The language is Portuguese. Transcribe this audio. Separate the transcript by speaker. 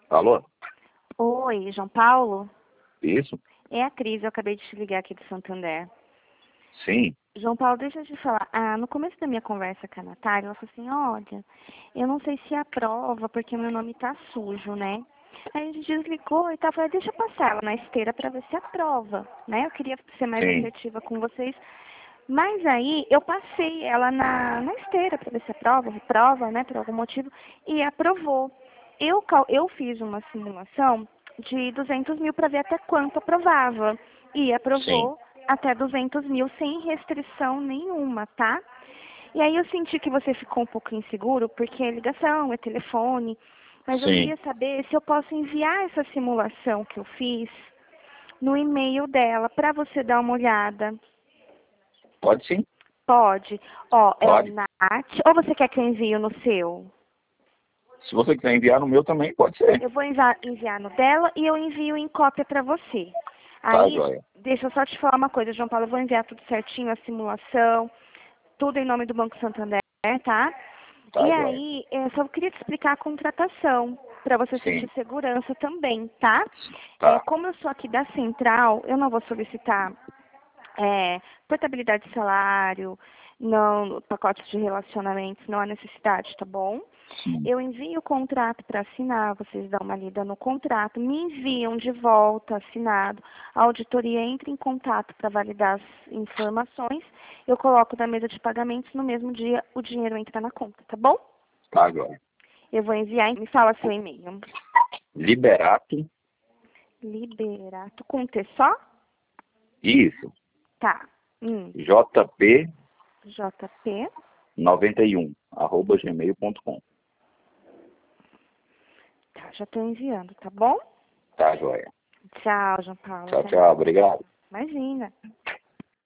Speaker 1: Alô?
Speaker 2: Oi, João Paulo?
Speaker 1: Isso?
Speaker 2: É a Cris, eu acabei de te ligar aqui de Santander.
Speaker 1: Sim,
Speaker 2: João Paulo, deixa eu te falar. No começo da minha conversa com a Natália, ela falou assim, olha, eu não sei se aprova porque meu nome tá sujo, né? Aí a gente desligou e tal, eu falei, deixa eu passar ela na esteira para ver se aprova, né? Eu queria ser mais
Speaker 1: sim,
Speaker 2: assertiva com vocês. Mas aí eu passei ela na esteira para ver se aprova, né, por algum motivo, e aprovou. Eu fiz uma simulação de 200 mil para ver até quanto aprovava. E
Speaker 1: sim,
Speaker 2: aprovou até 200 mil sem restrição nenhuma, tá? E aí eu senti que você ficou um pouco inseguro, porque é ligação, é telefone, mas eu
Speaker 1: sim.
Speaker 2: queria saber se eu posso enviar essa simulação que eu fiz no e-mail dela para você dar uma olhada.
Speaker 1: Pode sim?
Speaker 2: Pode. Ó, é o
Speaker 1: Pode.
Speaker 2: Nat. Ou você quer que eu envie no seu?
Speaker 1: Se você quiser enviar no meu também, pode ser.
Speaker 2: Eu vou enviar no dela e eu envio em cópia para você.
Speaker 1: Tá,
Speaker 2: Aí,
Speaker 1: joia.
Speaker 2: deixa eu só te falar uma coisa, João Paulo. Eu vou enviar tudo certinho, a simulação, tudo em nome do Banco Santander, tá?
Speaker 1: Tá,
Speaker 2: E
Speaker 1: joia.
Speaker 2: aí, eu só queria te explicar a contratação, para você sentir
Speaker 1: Sim,
Speaker 2: segurança também, tá?
Speaker 1: tá.
Speaker 2: Como eu sou aqui da Central, eu não vou solicitar portabilidade de salário, não, pacotes de relacionamentos, não há necessidade, tá bom?
Speaker 1: Sim,
Speaker 2: Eu envio o contrato para assinar, vocês dão uma lida no contrato, me enviam de volta assinado, a auditoria entra em contato para validar as informações, eu coloco na mesa de pagamentos, no mesmo dia o dinheiro entra na conta, tá bom?
Speaker 1: tá, joia.
Speaker 2: Eu vou enviar, me fala seu e-mail.
Speaker 1: Liberato,
Speaker 2: Liberato com T só?
Speaker 1: isso.
Speaker 2: Tá.
Speaker 1: JP
Speaker 2: JP.
Speaker 1: 91 @gmail.com.
Speaker 2: Tá, já estou enviando, tá bom?
Speaker 1: Tá, joia.
Speaker 2: Tchau, João Paulo.
Speaker 1: Tchau,
Speaker 2: Até
Speaker 1: tchau.
Speaker 2: mais.
Speaker 1: Obrigado.
Speaker 2: Imagina.